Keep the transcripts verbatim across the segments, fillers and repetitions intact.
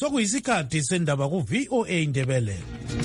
sokuyisikhathi sendaba ku V O A Indebele.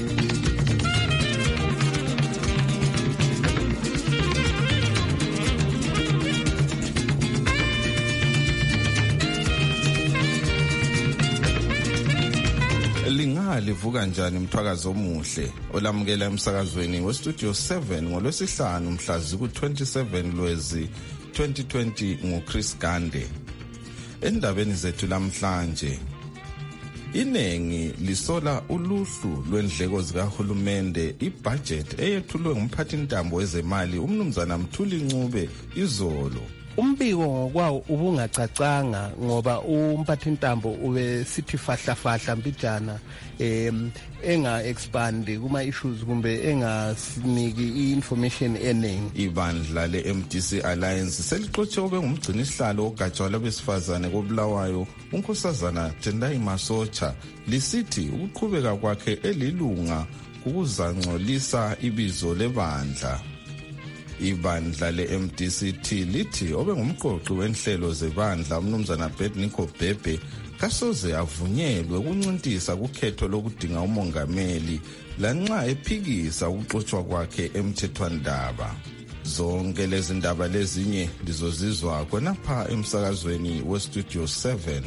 Livuka njani mthwakazo omuhle olamukela emsakazweni we Studio seven ngolwesihlanu mhla ziku twenty-seven Lwezi twenty twenty nguChris Gande. Endabeni zethu lamhlanje, inengi lisola uluhlu lwendleko zikahulumende ibudget eyethulwe ngumphathintambo wezemali umnumzana Mthuli Ncube izolo. Umbiko kwawo ubungacacanga ngoba umphathintambo ube sithi fahla fahla mbijana em enga expand kuma issues kumbe engasiniki information eningi. Ibandla le M D C Alliance selixotshe obe ngumgcinisihlalo ogajwa labesifazane koBulawayo uNkosazana Tendai Masocha lisithi ukuqhubeka kwakhe elilunga ukuzangcolisa ibizo lebandla. Ibandla le M D C T lithi obe ngumqoqi wenhlelo zebandla umnumzana Bednico Bhebhe kasoze avunyelwe ukuncintisa kukhetho lokudinga umongameli lanxa ephikisa ukuxoshwa kwakhe emthethwandaba. Zonke lezi ndaba lezinye lizozizwa khonapha emsakazweni we Studio seven.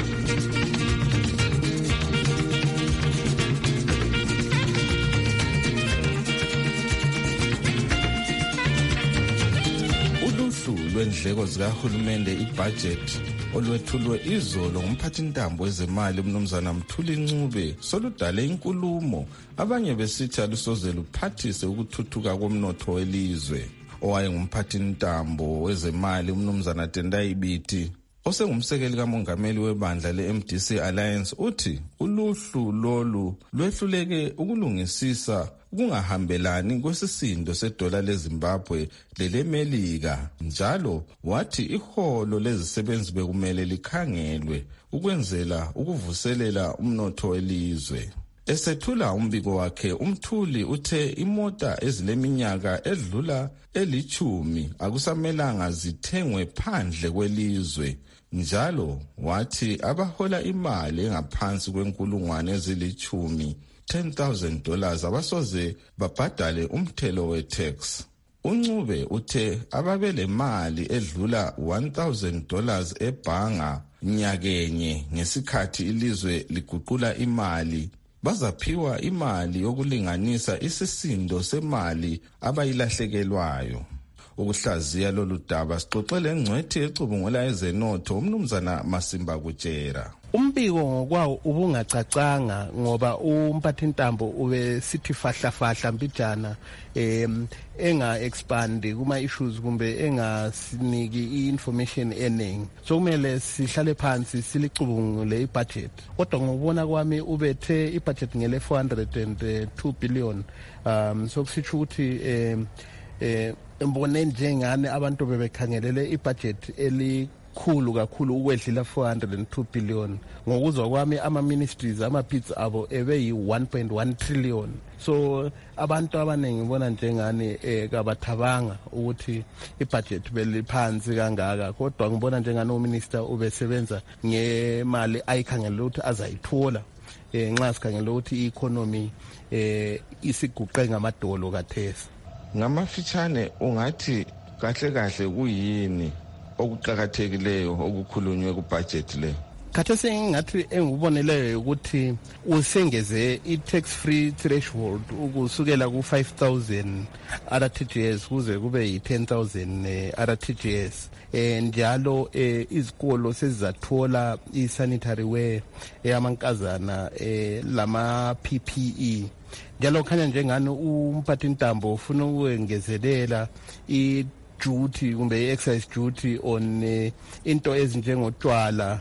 Lwendleko zikahulumende ibudget olwethulwe izolo ngumphathintambo wezemali umnumzana Mthuli Ncube soludale inkulumo abanye besithi alusoze luphathise ukuthuthuka komnotho welizwe. Owaye ngumphathintambo wezemali umnumzana Tendai Biti osengumsekeli kamongameli webandla le M D C Alliance uthi uluhlu lolu lwehluleke ukulungisisa ukungahambelani kwesisindo sedola leZimbabwe lelemelika, njalo wathi iholo lezisebenzi bekumele likhangelwe ukwenzela ukuvuselela umnotho welizwe. Esethula umbiko wakhe uMthuli uthe imota ezileminyaka edlula elichumi akusamelanga zithengwe phandle kwelizwe, njalo wathi abahola imali engaphansi kwenkulungwane ezilichumi ten thousand dollars abasoze babhadale umthelo we-tax. uNcube uthe ababele mali edlula one thousand dollars ebhanga nyakenye ngesikhathi ilizwe liguqula imali bazaphiwa imali yokulinganisa isisindo semali abayilahlekelwayo. Ukuhlaziya lolu daba sixoxele ngcwethi ecubungula ezenotho umnumzana Masimba Kutshera. Umbiko ngokwawo ubungacacanga ngoba umphathintambo ube sithi fahla fahla mbijana em enga expand kuma issues kumbe engasiniki information eningi. So kumele sihlale phansi silicubungule ibudget. Kodwa ngokubona kwami ubethe ibudget ngele four hundred two billion. Um so kusitsho ukuthi em eh mbone njengane abantu bebekhangelele ibudget elikhulu kakhulu ukwedlula four hundred two billion. Ngokuzwa kwami ama ministries ama bits abo ebe yi one point one trillion. So abantu abaningi ngibona njengane ekabathabanga ukuthi ibudget beliphansi kangaka, kodwa ngibona njengane uminister ubesebenza ngemali ayikhangelela ukuthi azayithola nxa sikhangela ukuthi i-economy eh isiguqe ngamadolo kathesi. Ngamafitshane ungathi kahle kahle kuyini okuqhakathekileyo okukhulunywe ku budget le? Khathesi ngathi enguboneleyo ukuthi usengeze i-tax free threshold ukusukela ku five thousand R T G S kuze kube yi ten thousand R T G S. Eh njalo izikolo sezizathola i-sanitary wear eyamankazana eh lama P P E. Njalo khanya njengani umphathintambo ufuna ukwengezelela i duty kumbe i-excise duty on uh, into ezinjengotshwala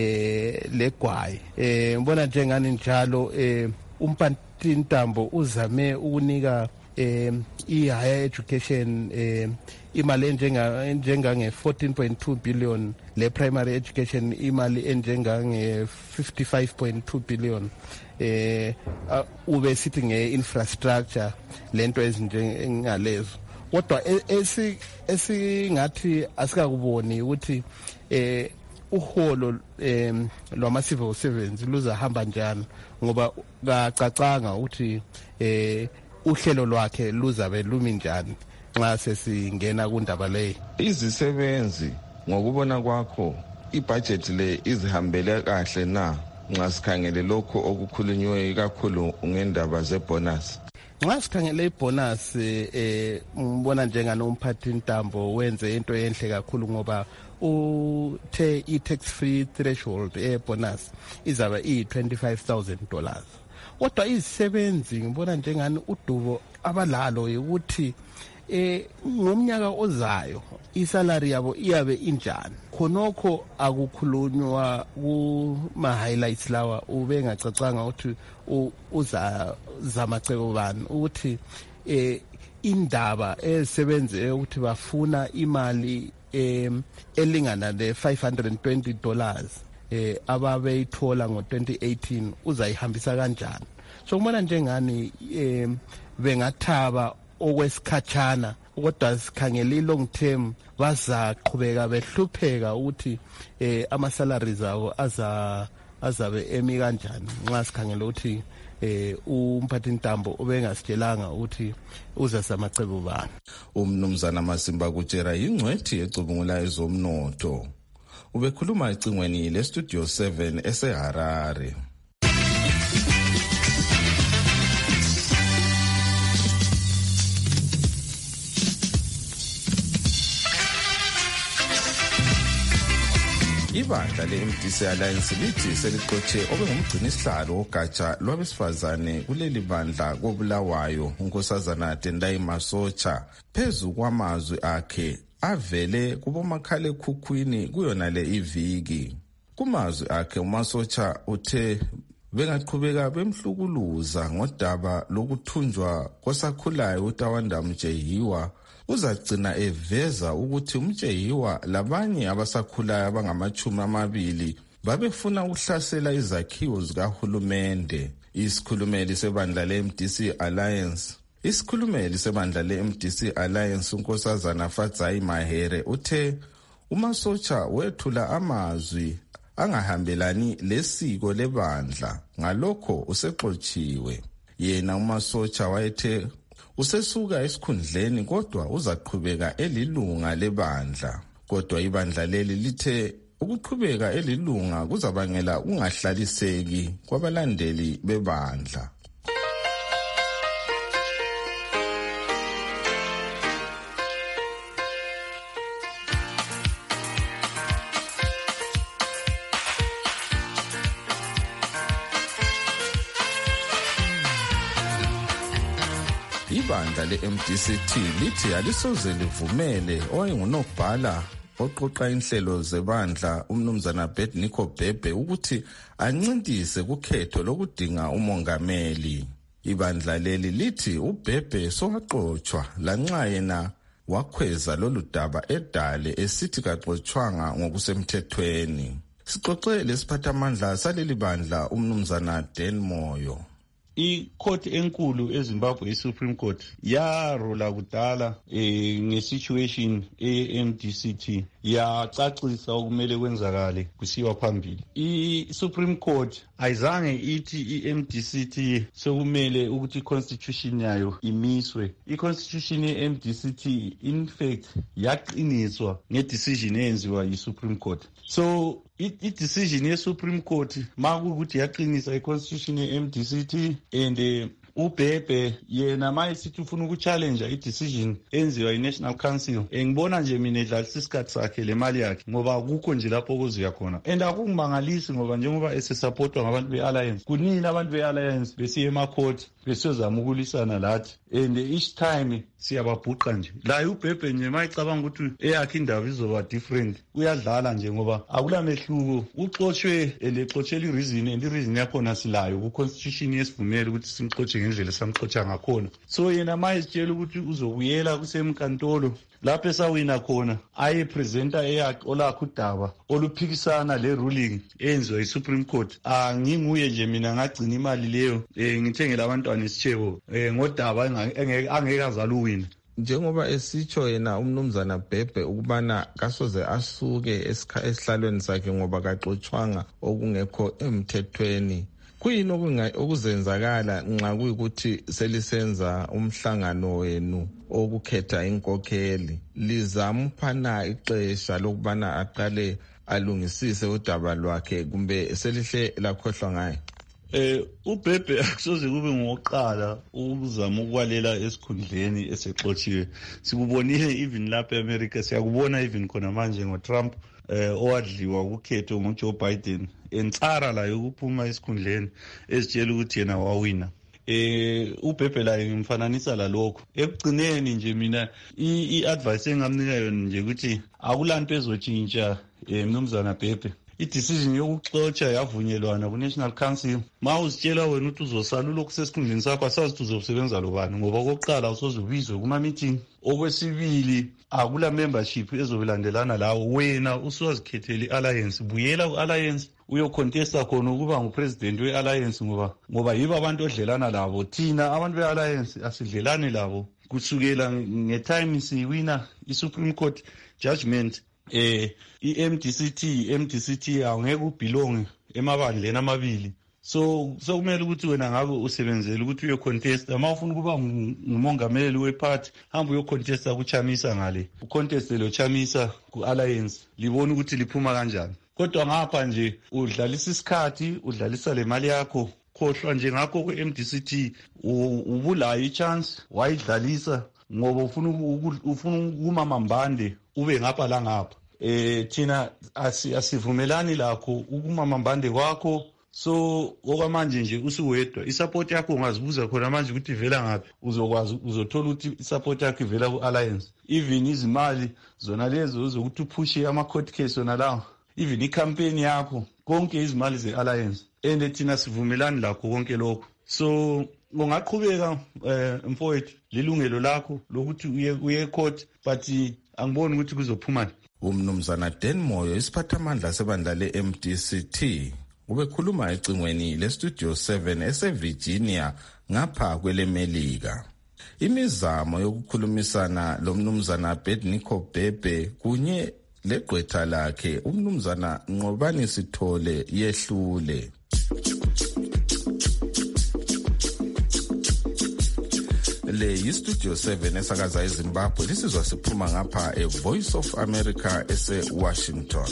eh legwayi. Eh ngibona njengani njalo eh umphathintambo uzame ukunika eh i-higher education eh imali enjenga enjenga nge fourteen point two billion, le primary education imali enjenga nge fifty-five point two billion. Eh uh, ube sithi nge-infrastructure lento ezinjengalezo. Kodwa esi esingathi asikakuboni ukuthi eh uholo em lwama civil servants luzahamba njani ngoba kacacanga ukuthi eh uhlelo lwakhe luzabe lumi njani nxa sesingena kundaba le. Izisebenzi ngokubona kwakho ibudget le izihambele kahle na nxa sikhangele lokho okukhulunywe kakhulu ngendaba zebonus? Nxa sikhangele ibonus eh ngibona njenganomphathi Ntambo wenze into enhle kakhulu ngoba uthe i-tax free threshold e-bonus izaba i-twenty-five thousand dollars. Kodwa izisebenzi ngibona njengani udubo abalalo ukuthi eh ngomnyaka ozayo isalary yabo iyabe injani. Khonokho akukhulunywa kuma highlights lawa ube ngacacanga ukuthi uza zamacebo bani ukuthi eh indaba esebenze ukuthi bafuna imali em elingana le five hundred twenty dollars eh ababeyithola ngo twenty eighteen uzayihambisa kanjani. So kumona njengani em bengathaba okwesikhatshana kodwa sikhangele long term bazaqhubeka behlupheka ukuthi eh ama salaries abo aza azabe emi kanjani nxa sikhangele ukuthi eh umphathi Ntambo ubengasitshelanga ukuthi uza samacebo bani. Umnumzana Masimba Kutshera yingcwethi ecubungula ezomnotho. Ubekhuluma ecingweni le Studio seven eseHarare. Ibandla le-M D C Alliance lithi selixotshe obengumgcinisihlalo wogatsha lwabesifazane kuleli bandla koBulawayo unkosazana Tendai Masocha phezu kwamazwi akhe avele kubomakhalekhukhwini kuyona le iviki. Kumazwi akhe uMasocha uthe bengaqhubeka bemhlukuluza ngodaba lokuthunjwa kosakhulayo uTawanda Mjehiwa uzagcina eveza ukuthi uMjehiwa labanye abasakhulayo abangamachumi amabili babefuna ukuhlasela izakhiwo zikahulumende. Isikhulumeli sebandla le-M D C Alliance Isikhulumeli sebandla le-M D C Alliance unkosazana Fadzai Mahere uthe uMasocha wethula amazwi angahambelani lesiko lebandla ngalokho usexotshiwe. Yena uMasocha wayethe usesuka esikhundleni kodwa uzaqhubeka elilunga lebandla. Kodwa ibandla leli lithe ukuqhubeka elilunga kuzabangela ungahlaliseki kwabalandeli bebandla. Ibandla le-M D C T lithi alisoze livumele owayengunobhala oqoqa inhlelo zebandla umnumzana Bednico Bhebhe ukuthi ancintise kukhetho lokudinga umongameli. Ibandla leli lithi uBhebhe sowaxotshwa lanxa yena wakhweza lolu daba edale esithi kaxotshwanga ngokusemthethweni. Sixoxe lesiphathamandla saleli bandla umnumzana Dan Moyo. I-court enkulu eZimbabwe i-Supreme Court yarola kudala eh nge-situation e-M D C T yacacisa okumele kwenzakale kusiwa phambili. I-Supreme Court ayizange ithi i-M D C T sokumele ukuthi i-constitution yayo imiswe. I-constitution ye-M D C T in fact yaqiniswa nge-decision eyenziwa yi-Supreme Court. So i-decision ye-Supreme Court makukuthi yaqinisa i-constitution ye-M D C T and uh, uBhebhe yena maye sithi ufuna ukuchallenge i-decision enziwa i-National Council engibona nje mina edlalisa isikhathi sakhe le mali yakhe ngoba akukho nje lapho okuziya khona. And akungimangalisi ngoba njengoba esesupportwa ngabantu be-alliance kunini abantu be-alliance besiye ema-court besiyozama ukulisana lathi and each time siyababhuqa nje. La uBhebhe nje mayicabanga ukuthi eyakhe indaba izoba different uyadlala nje ngoba akulamehluko. Uxotshwe elexotshela i-reason and i-reason yakhona silayo ku-constitution yesivumela ukuthi simxotshe ngendlela samxotsha ngakhona. So yena mayesitshela ukuthi uzobuyela kusemkantolo lapho esawina khona ayepresenta eyakhe olakho udaba oluphikisana le ruling enziwa yi-Supreme Court. Anginguye nje mina ngagcina imali leyo eh ngithengela abantwana isitshebo eh ngodaba angeke angeke azaluwina. njengoba esitsho yena umnumzana Bhebhe ukubana kasoze asuke esihlalweni sakhe ngoba kaxotshwanga okungekho emthethweni, kuyini okuzenzakala nxa kuyikuthi selisenza umhlangano wenu okukhetha inkokheli? Lizamuphana ixesha lokubana aqale alungisise udaba lwakhe kumbe selihle lakhohlwa ngaye? Eh uBhebhe akusoze kube ngoqala ukuzama ukwalela esikhundleni esexotshiwe. Sikubonile even lapha eAmerica, siyakubona even khona manje ngoTrump eh owadliwa ukukhetho ngoJoe Biden entsara la yokuphuma esikhundleni esitshela ukuthi yena wawina. Eh uBhebhe la ngimfananisa la lokho. Ekugcineni nje mina iadvice engamnika yona nje ukuthi akulanto ezotshintsha emnumzana Bhebhe. I-decision yokuxotsha yavunyelwana ku-National Council. Ma uzitshela wena ukuthi uzosala ulokhu sesikhundleni sakho, asazi ukuthi uzosebenza lobani, ngoba kokuqala usoze ubizwe kuma-meeting. Okwesibili, akula membership ezobelandelana lawo. Wena usuwazikhethela i-alliance, buyela ku-alliance uyocontesta khona ukuba ngupresident we-alliance, ngoba ngoba yibo abantu odlelana labo. Thina abantu be-alliance asidlelane labo kusukela ngetime siwina i-Supreme Court judgment. Eh i-M D C T M D C T awungeke ubelong emabandleni amabili, so so kumele ukuthi wena ngabe usebenzele ukuthi uye contest. Uma ufuna ukuba ngumongameli weparty, hamba uyo contest kuChamisa ngale, ucontest lo Chamisa ku-alliance, libona ukuthi liphuma kanjani. Kodwa ngapha nje udlalisa isikhathi, udlalisa le mali yakho, khohlwa nje ngakho ku-M D C T ubulayo i-chance wayidlalisa ngoba ufuna ufuna ukumamambande ube ngapha la ngapha. Eh thina asivumelani lakho ukumamambande kwakho, so okwamanje nje usuwedwa. Isupport yakho ungazibuza khona manje ukuthi ivela ngapi, uzokwazi uzothola ukuthi isupport yakho ivela ku-alliance. Even izimali zona lezo uzokuthi uphushe ama-court case zona lawo, even i-campaign yakho, konke izimali ze-alliance, and thina sivumelani lakho konke lokho. So ungaqhubeka eh mfowethu, lilungelo lakho lokuthi uye uye court, but angiboni ukuthi kuzophumani. Umnumzana Dan Moyo, isiphathamandla sebandla le-M D C T, ubekhuluma ecingweni le-Studio seven ese-Virginia ngapha kwelemelika. Imizamo yokukhulumisana lomnumzana Abednego Bhebhe kunye legqwetha lakhe umnumzana Nqobani Sithole yehlule. Le yi-Studio seven esakaza eZimbabwe, lisizwa siphuma ngapha e-Voice of America ese-Washington.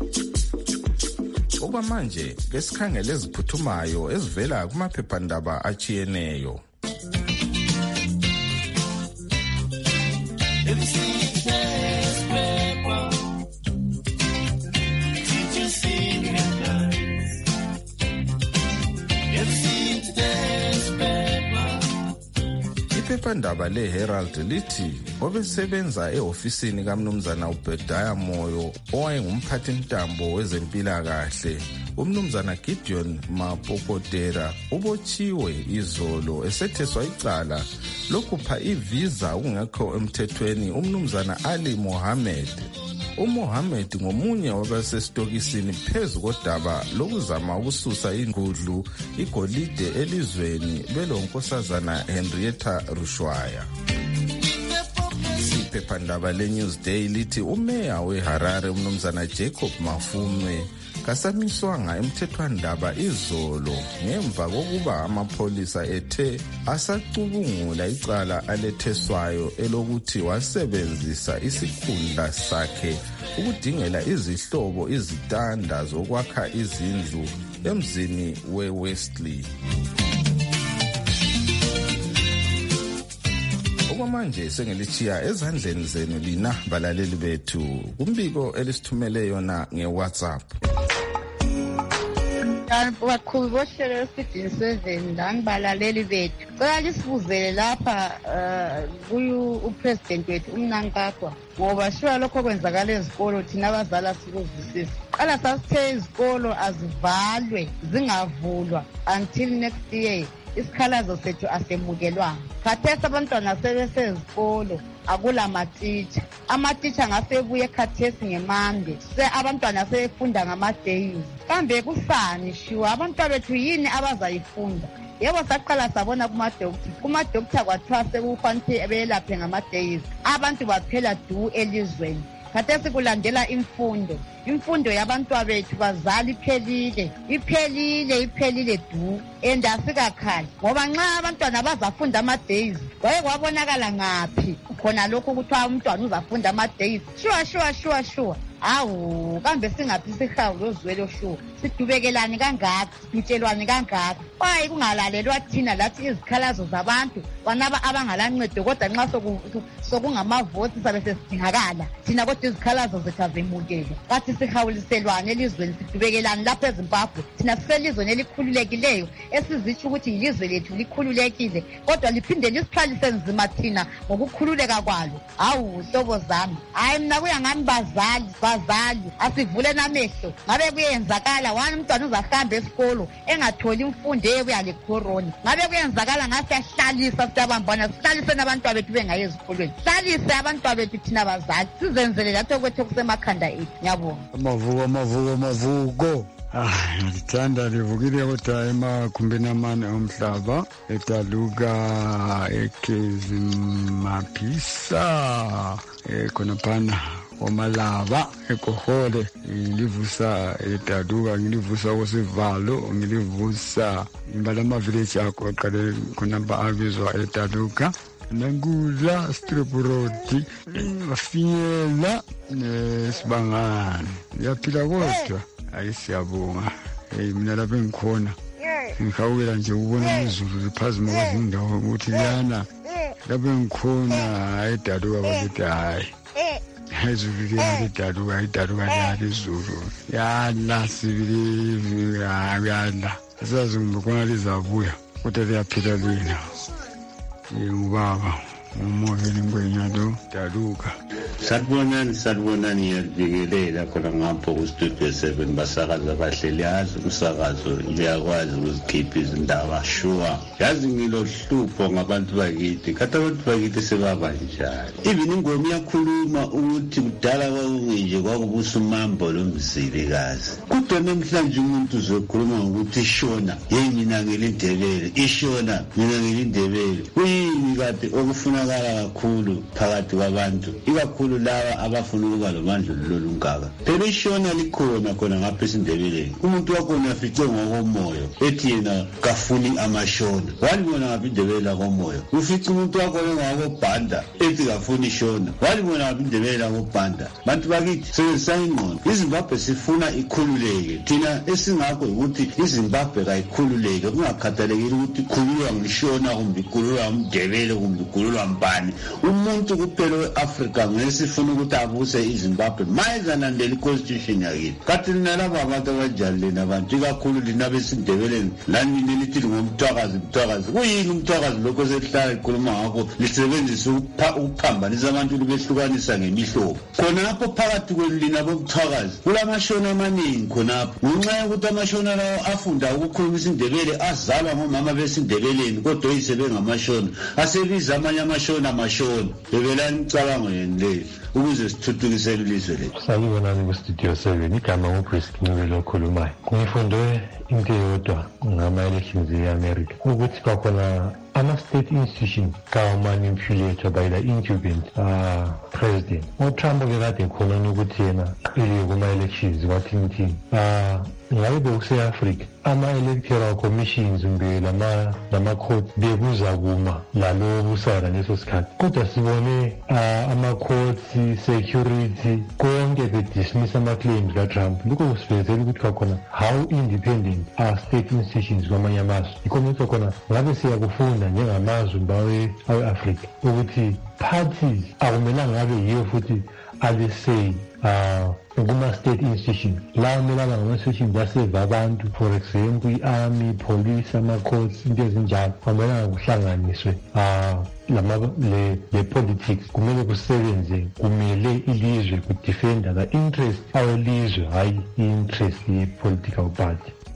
Okwamanje ke sikhangele eziphuthumayo ezivela kumaphephandaba achiyeneyo. Iphephandaba le-Herald lithi obesebenza e-ofisini kamnumzana uBedaya Moyo owayengumphathi ntambo wezempilakahle umnumzana Gideon Mapokotela ubotshiwe izolo esetheswa icala lokupha ivisa ungekho emthethweni umnumzana Ali Mohammed. uMohammed ngomunye wabasestokisini phezu kodaba lokuzama ukususa ingudlu igolide elizweni belonkosazana Henrietta Rushwaya. Iphephandaba le-Newsday lithi umeya weHarare umnumzana Jacob Mafume kasamiswanga emthethwandaba izolo ngemva kokuba amapholisa ethe asacubungula icala aletheswayo elokuthi wasebenzisa isikhundla sakhe ukudingela izihlobo izitanda zokwakha izindlu emzini weWestley. Okwamanje sengelichiya ezandleni zenu lina balaleli bethu kumbiko elisithumele yona ngeWhatsApp. Bakhulu bohlelo lwesidini seven lani balaleli bethu, cela lisibuzele lapha kuyu upresident wethu uMnankagwa, ngoba shiwa lokho kwenzakala ezikolo thina abazali sikuzwisisa. Qala sasithe izikolo azivalwe zingavulwa until next year, isikhalazo sethu asemukelwanga. Khathesi abantwana sebesezikolo akula matitsha, amatitsha ngasebuye khathesi ngemande, se abantwana sebefunda ngama-days. Kambe kusani shiwa abantwana bethu yini abazayifunda? yebo saqala sabona kuma-doctor kuma-doctor kwathiwa sekufanele belaphe ngama-days abantu baphela du elizweni. Khathesi kulandela imfundo imfundo yabantwana bethu bazali iphelile iphelile iphelile du and asikakhali ngoba nxa abantwana bazafunda ama-days kwaye kwabonakala ngaphi khona lokho kuthiwa umntwana uzafunda ama-days sure sure sure sure awu kambe singaphi sihawu lozwelo sure sidubekelani kangaka sitshelwani kangaka kwaye kungalalelwa thina lathi izikhalazo zabantu banaba abangalancedo kodwa nxa sokungamavoti sabe sesidingakala thina kodwa izikhalazo zethu azemukele kathi sihawuliselwane elizweni sidubekelani lapho eZimbabwe thina siselizweni elikhululekileyo esizitsho ukuthi ilizwe lethu likhululekile kodwa liphinde lisithwalise nzima thina ngokukhululeka kwalo. Hawu hlobo zami hayi mina kuya ngami bazali bazali asivule namehlo ngabe kuyenzakala wani umntwana uzahamba esikolo engatholi imfundo ebuya lecorona ngabe kuyenzakala ngase yahlalisa sitabambana sihlalise nabantwana bethu bengaye ezikolweni hlalise abantwana bethu thina bazali sizenzele lapho kwethu kusemakhanda ethu. Ngiyabonga. Amavuko amavuko amavuko ah ngithanda livukile kodwa emakhumbini amane omhlaba edaluka eKezimaphisa khona phana omalava ekohole ngilivusa edaluka ngilivusa kwesivalo ngilivusa imbalama village akho aqale khona abizwa edaluka nangula strip road bafinyela nesibangani yaphila kodwa ayi siyabonga hey mina lapha engikhona ngihawukela nje ukubona izulu liphazima kwezindawo ukuthi lana lapha engikhona edaluka bakithi hayi izulu liyadaluka idaluka liyala izulu yala sibili yala asazi ngibona lizabuya kodwa liyaphila lina ubaba umoyeni ngwenyalo daluka. Sanibonani sanibonani yadikelela khona ngapho ku Studio seven basakaza bahleli yazi umsakazo ngiyakwazi ukuzikhipha izindaba sure yazi ngilohlupho ngabantu bakithi kade abantu bakithi sebaba njalo even ingoma iyakhuluma ukuthi kudala kwakunje kwakubusa umambo lomzilikazi kodwa namhlanje umuntu uzokhuluma ukuthi ishona hey mina ngilindebele ishona mina ngilindebele kuyini kade okufunakala kakhulu phakathi kwabantu ikakhulu laba abafuna ukuba lomandla lolungaka phela ishona likhona khona ngapha eSindebeleni umuntu wakhona afice ngokomoya ethi yena kafuni amashona walibona ngapha iNdebele komoya ufice umuntu wakhona ngokobhanda ethi kafuni ishona walibona ngapha iNdebele kobhanda bantu bakithi sesayingqondo iZimbabwe sifuna ikhululeke thina esingakho ukuthi iZimbabwe kayikhululeke kungakhathalekile ukuthi ikhululwa ngishona kumbe ikhululwa uMndebele kumbe ikhululwa mbani umuntu kuphela weAfrica ngesifuna ukuthi abuse iZimbabwe mayizalandela iconstitution yakithi kathi nalabo abantu abajalile abantu ikakhulu lina beSindebeleni lanini lithi ngomthwakazi mthwakazi kuyini umthwakazi lokho sesihlala ikhuluma ngakho lisebenzisa ukuphambanisa abantu libehlukanisa ngemihlobo khonapho phakathi kwelina bomthwakazi kulamashona amaningi khonapho ngenxa yokuthi amashona lawo afunda ukukhuluma iSindebele azalwa ngomama beSindebeleni kodwa yisebengamashona asebiza amanye amashona amashona bebelani icabango yeni le ukuze sithuthukise ilizwe lethu. Sanibonani ku Studio seven igama nguPrisk Ncube okhulumayo. Ngifunde into eyodwa ngama-elections e-America ukuthi kwakhona ama-state institutions kawamanipulator by the incumbent uh, president. uTrump ke kade khona ukuthi yena qile kuma-elections wathi ngithini uh, ngabe bekuse-Africa ama-electoral commissions mbe lama-courts bekuza kuma lalo busara leso sikhathi kodwa sibone uh, ama-courts security konke bedismiss ama-claims kaTrump lokho kusivezela ukuthi kwakhona how independent are state institutions kwamanye amazwe ikhomisa khona ngabe siyakufunda njengamazwe awe-Africa ukuthi parties akumelanga ngabe yiyo futhi abesey uh, kuma-state institution la kumele aba ngama-institutions aseva abantu for example i-army, police, ama-courts into ezinjalo kwamelanga kuhlanganiswe uh, le-politics kumele kusebenze kumele ilizwe kudefenda the interest awelizwe hayi i-interest ye-political party.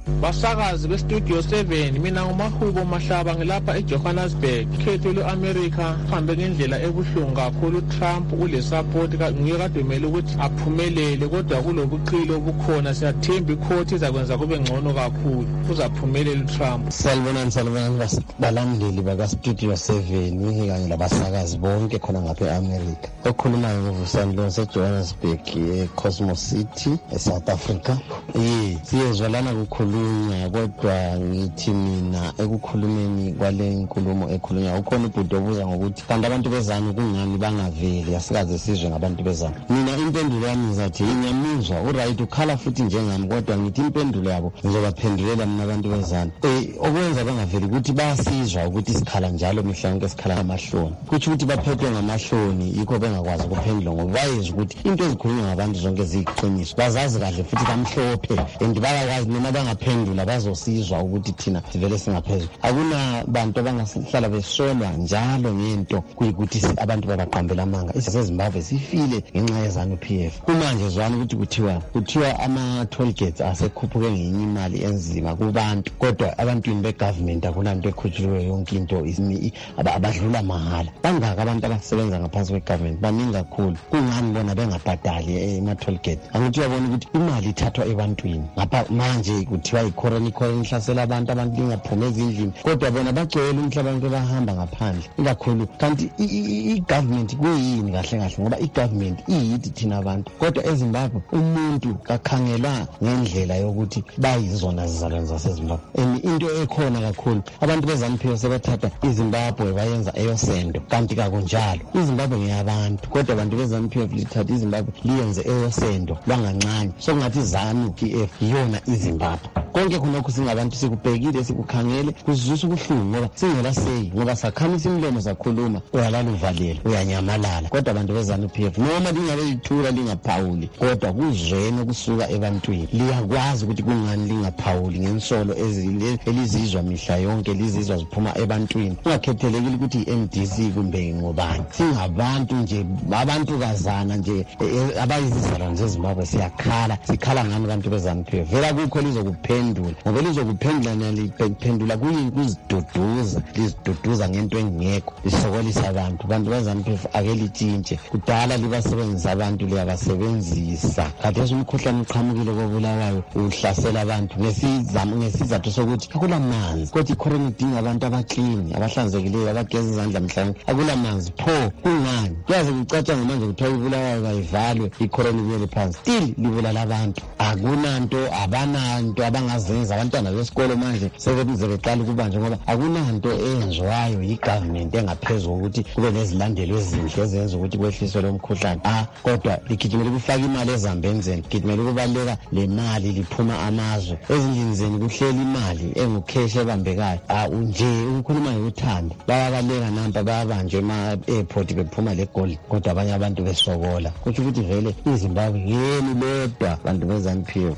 Basakazi bestudio seven, mina ngumahubo Mahlaba ngilapha eJohannesburg. Ikhetho le-America hambe ngendlela ebuhlungu kakhulu. Trump ule support nguye kade kumele ukuthi aphumelele, kodwa kulobuqilo obukhona. Siyathemba icourt izakwenza kube ngcono kakhulu, uzaphumelela uTrump. Salibonani, salibonani balandeli bakastudio seven kanye labasakazi bonke khona ngapha e-America. Okhulumayo nguvusani lo seJohannesburg eCosmos City eSouth Africa. Ye siyezwalana kukhulunywa, kodwa ngithi mina ekukhulumeni kwale nkulumo ekhulunywa ukhona ubhuti obuza ngokuthi kanti abantu bezana kungani bangaveli asikaze sizwe ngabantu bezana. Mina impendulo yami ngizathi ngiyamuzwa uright ukhala futhi njengami, kodwa ngithi impendulo yabo ngizobaphendulela mina abantu bezana. Eh okwenza bangaveli ukuthi bayasizwa ukuthi sikhala njalo mihla yonke sikhala ngamahloni, kuthi ukuthi baphethwe ngamahloni yikho bengakwazi ukuphendula ngoba bayezwa ukuthi into ezikhulunywa ngabantu zonke ziyiqiniso, bazazi kahle futhi kamhlophe and bayakwazi noma bangaphendula bazosizwa ukuthi thina sivele singaphezulu. Akuna bantu abangahlala besolwa njalo ngento kuyikuthi abantu babaqambela amanga. IsiZimbabwe sifile ngenxa yezanu P F. Kumanje zwani ukuthi kuthiwa kuthiwa ama toll gates asekhuphuke ngenye imali enzima kubantu, kodwa abantwini begovernment akunanto ekhutshulwe yonke into abadlula mahala. Bangaka abantu abasebenza ngaphansi kwegovernment baningi kakhulu, kungani bona bengabhadali ema toll gate? Angithi uyabona ukuthi imali ithathwa ebantwini ngapha manje kuthiwa icorona icorona ihlasela abantu abantu lingaphumi ezindlini, kodwa bona bagcwele umhlaba wonke bahamba ngaphandle ikakhulu. Kanti i-government kuyini kahle kahle ngoba i-government iyithi thina abantu, kodwa eZimbabwe umuntu kakhangelwa ngendlela yokuthi bayizona zizalwane zaseZimbabwe. And into ekhona kakhulu abantu bezanu P F sebathatha iZimbabwe bayenza eyosendo, kanti kakunjalo. iZimbabwe ngeyabantu, kodwa abantu bezanu P F lithatha iZimbabwe liyenze eyosendo lwangancane. So kungathi izanu P F iyona iZimbabwe. Konke khonokho singabantu sikubhekile sikukhangele kuzwisa ubuhlungu ngoba singela seyi, ngoba sakhamisa imlomo sakhuluma uyalala uvalele uyanyamalala. Kodwa abantu bezanu P F noma lingabe lithula lingaphawuli, kodwa kuzwene ukusuka ebantwini liyakwazi ukuthi kungani lingaphawuli ngensolo elizizwa mihla yonke, lizizwa ziphuma ebantwini. Kungakhethelekile ukuthi i-M D C kumbe ngobani, singabantu nje abantu kazana nje abayizizalwane zeZimbabwe siyakhala. Sikhala ngani abantu bezanu P F? Vela kukho lizokuphendula, ngoba lizokuphendula naliphendula kuyiziduduza, liziduduza ngento engekho, lisokolisa abantu. Abantu bezanu P F ake litshintshe, kudala libasebenzisa abantu liyabasebenzisa. Khathesi umkhuhlane uqhamukile kobulawayo uhlasela abantu ngesizamo ngesizathu sokuthi akula manzi, kodwa icorona idinga abantu abaclean abahlanzekileyo abageza izandla mhlawumbe. Akula manzi pho kungani? Kuyaze kucaca manje kuthiwa ibulawayo kayivalwe icorona ibuyele phansi, still libulala abantu. Akunanto abananto abangazenza. Abantwana besikolo manje sebebize beqala ukubanje ngoba akunanto eyenziwayo yi-government engaphezulu ukuthi kube nezilandelo ezinhle ezenza ukuthi kwehliswe lo mkhuhlane. Ah kodwa ligijimele kufaka imali ezambenzeni, ligijimele kubaleka le mali liphuma amazwe ezindlini zeni kuhlela imali engukheshe ebambekayo. Ah nje ukukhuluma ngokuthanda bayabaleka nampa bayabanje ema-airport bephuma le gold, kodwa abanye abantu besokola. Kuthi ukuthi vele iZimbabwe yeni lodwa bantu bezanu P F.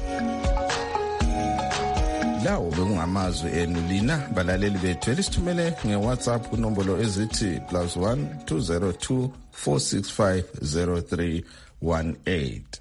Lawo bekungamazwi enu lina balaleli bethu elisithumele ngeWhatsApp kunombolo ezithi plus one two zero two four six five zero three one eight.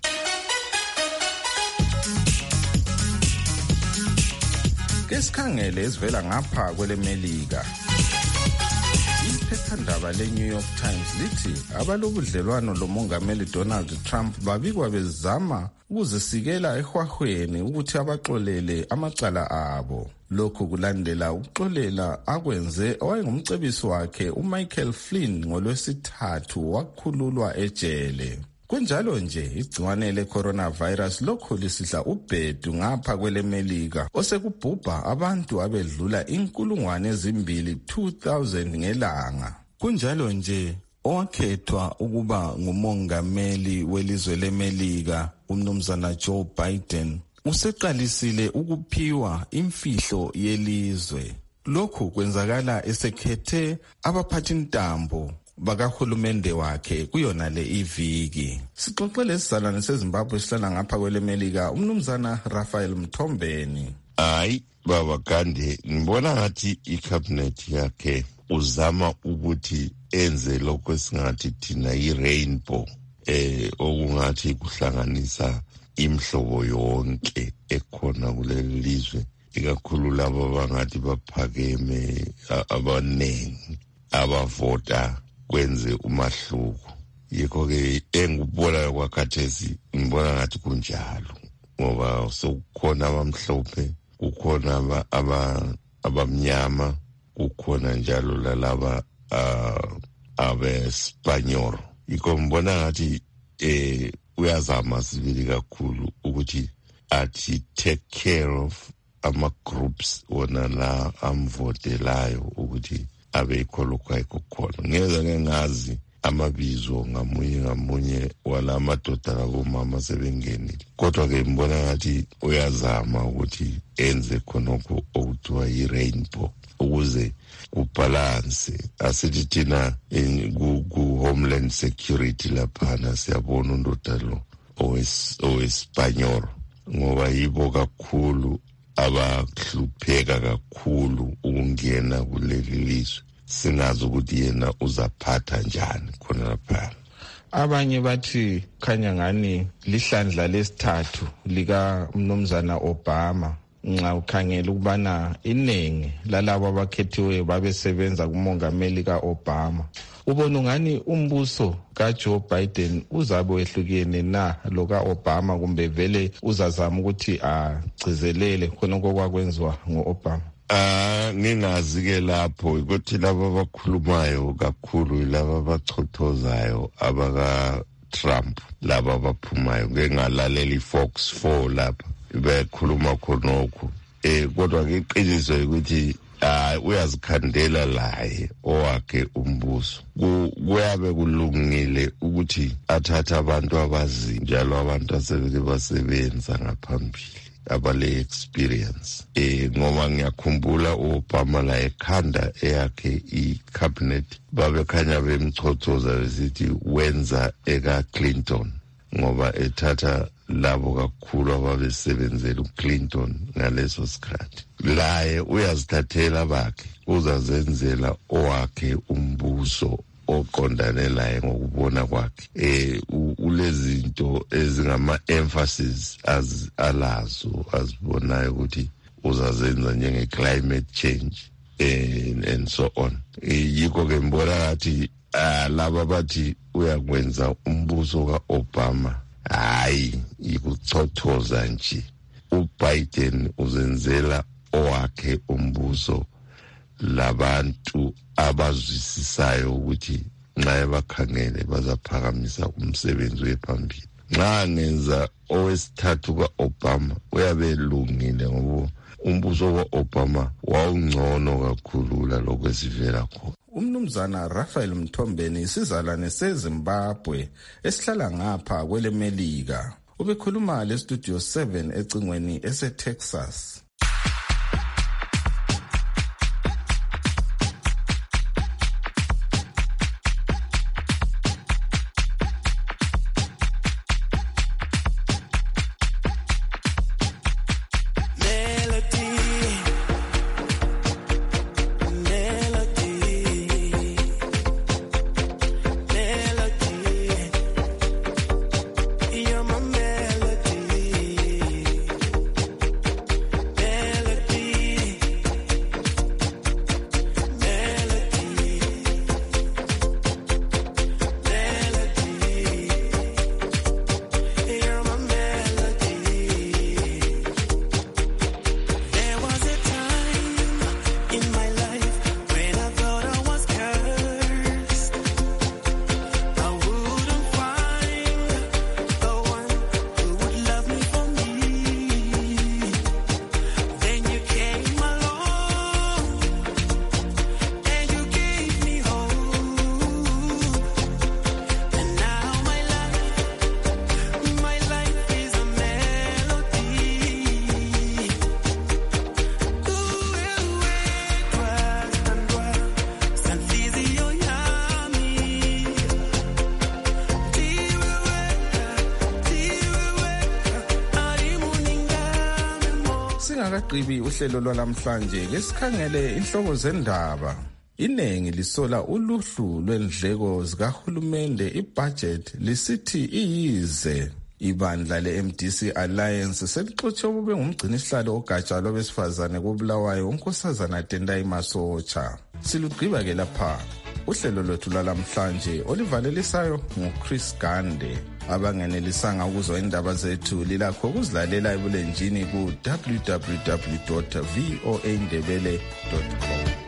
Kesikhangele esivela ngapha kwelemelika. Iphephandaba le-New York Times lithi abalobudlelwano lomongameli Donald Trump babikwa bezama ukuzisikela ehwahweni ukuthi abaxolele amacala abo. Lokhu kulandela ukuxolela akwenze owayengumcebisi wakhe uMichael Flynn ngolwesithathu wakhululwa ejele. Kunjalo nje igciwane le-coronavirus lokhu lisidla ubhedu ngapha kwelemelika osekubhubha abantu abedlula inkulungwane ezimbili two thousand ngelanga. Kunjalo nje owakhethwa ukuba ngumongameli welizwe lemelika umnumzana Joe Biden useqalisile ukuphiwa imfihlo yelizwe. Lokhu kwenzakala esekhethe abaphathintambo bakahulumende wakhe kuyona le iviki. Sixoxele isizalwane seZimbabwe sihlala ngapha kwelemelika umnumzana Raphael Mthombeni. Hayi baba Gandhi, ngibona ngathi icabinet yakhe uzama ukuthi enze lokho esingathi thina i-rainbow, eh okungathi kuhlanganisa imhlobo yonke ekhona kuleli lizwe ikakhulu labo bangathi baphakeme abaningi abavota kwenze umahluko. Yikho-ke engikubona kwakhathesi ngibona ngathi kunjalo, ngoba sokukhona abamhlophe, kukhona abamnyama, kukhona njalo lalaba uh, abe-Spanyol. Yikho ngibona ngathi eh uyazama sibili kakhulu ukuthi athi take care of ama-groups wona la amvotelayo ukuthi abe qualify kukhona. Ngeza ke ngazi amabizo ngamunye ngamunye wala madoda labomama sebengenile, kodwa ke mbona ngathi uyazama ukuthi enze khonokho okuthiwa yi-rainbow ukuze kubalance. Asithi thina ku-homeland security laphana siyabona undoda lo owesipanyol, ngoba yibo kakhulu abahlupheka kakhulu ukungena kuleli lizwe, singazi ukuthi yena uzaphatha njani khona lapha. Abanye bathi khanya ngani lihlandla lesithathu lika mnumzana Obama nxa ukhangela ukubana inengi lalabo abakhethiwe babesebenza kumongameli ka-Obama. Ubona ngani umbuso kaJoe Biden uzabe wehlukene na lo ka-Obama, kumbe vele uzazama ukuthi agcizelele khonoko kwakwenziwa ngo-Obama? Ah, ngingazi ke lapho ukuthi laba abakhulumayo kakhulu laba abachothozayo abaka Trump, laba abaphumayo ngengalalela iFox four lapha bekhuluma khonokho. Eh kodwa ke iqiniso ukuthi ah uyazikhandela laye owakhe umbuso. Kuyabe kulungile ukuthi athathe abantu abazi njalo abantu asebeke basebenza ngaphambili abale experience. Eh ngoba ngiyakhumbula uObama la ekhanda eyakhe icabinet babekhanya bemchothoza besithi wenza eka Clinton, ngoba ethatha labo kakhulu ababesebenzela uClinton ngaleso sikhathi. Laye uyazithathela bakhe, uzazenzela owakhe umbuso oqondane laye ngokubona kwakhe. Eh ulezinto ezingama emphasis az alazo azibonayo ukuthi uzazenza njenge climate change and, and so on. Yikho ke mbona ngathi laba bathi uyakwenza umbuso kaObama, hayi ikuchothoza nje. uBiden uzenzela owakhe umbuso labantu abazwisisayo ukuthi nxa bakhangele bazaphakamisa umsebenzi wephambili. Nxa ngenza owesithathu kaObama uyabe lungile, ngoba umbuso kaObama wawungcono kakhulu lalokho esivela khona. Umnumzana Raphael Mthombeni isizalwane seZimbabwe esihlala ngapha kwele Melika ubekhuluma le Studio seven ecingweni ese-Texas. Singakagqibi uhlelo lwalamhlanje ke sikhangele inhloko zendaba. Inengi lisola uluhlu lwendleko zikahulumende, ibudget lisithi iyize. Ibandla le-M D C Alliance selixotshe ukube ngumgcinisihlalo ogatsha lwabesifazane koBulawayo unkosazana Tendai Masocha. Silugqiba ke lapha uhlelo lwethu lalamhlanje olivalelisayo nguChris Gande. Abangenelisanga ukuzwa indaba zethu lilakho ukuzilalela ebulenjini ku w w w dot v o a ndebele dot com.